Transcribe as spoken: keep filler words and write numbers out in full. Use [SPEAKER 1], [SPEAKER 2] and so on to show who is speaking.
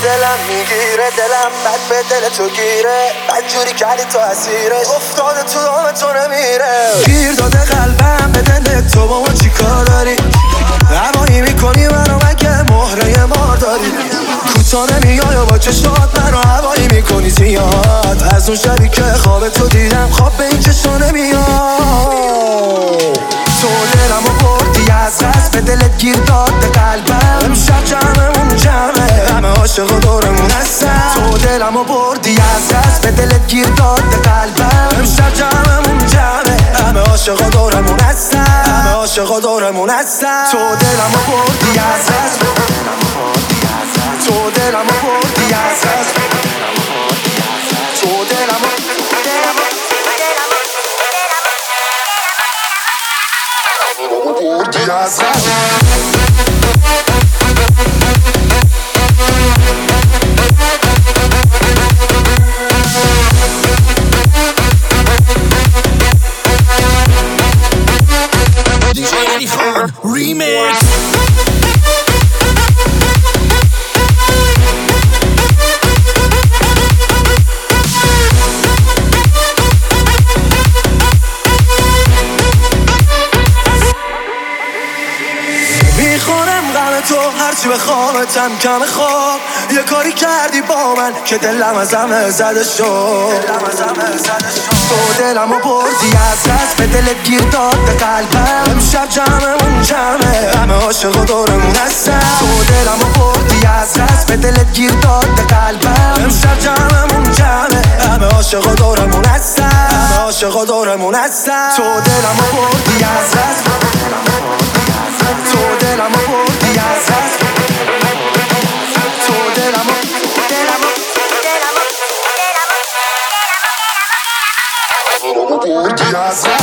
[SPEAKER 1] دلم میگیره، دلم بد به دل تو گیره، بدجوری کردی تو اسیرش، افتاده تو دام تو نمیره. گیر داده قلبم به دل تو، با ما چی کار داری؟ هوایی میکنی منو مگه مهره مار داری؟ کوتا نمیای و با چشات منو هوایی میکنی زیاد، از اون شبی که خواب تو دیدم خواب به این چشا نمیاد. تو دلمو بردی از دست، به دلت گیر داده قلبم، امشب جمعمون جمعه، همه عاشق و دورمون هستن. تو دلمو بردی از دست، به دلت گیر داده قلبم، امشب جمعمون جمعه، همه عاشق و دورمون هستن، همه عاشق و دورمون هستن. تو دلمو بردی از دست، تو دلمو بردی از دست، تو دلمو بردی از دست.
[SPEAKER 2] Remix.
[SPEAKER 1] میخورم غم تو هرچی بخوامتم کم خواب، یه کاری کردی با من که دلم از همه زده شد. تو دلمو بردی از دست، به دلت گیر داده قلبم، امشب جمعمون جمعه، همه عاشق و دورمون هستن. تو دلمو بردی از دست، به دلت گیر داده قلبم، امشب جمعمون جمعه، همه عاشق و دورمون هستن، همه عاشق و دورمون هستن. تو دلمو بردی از دست، تو دلمو بردی از دست، تو دلمو دلمو دلمو دلمو بردی از دست.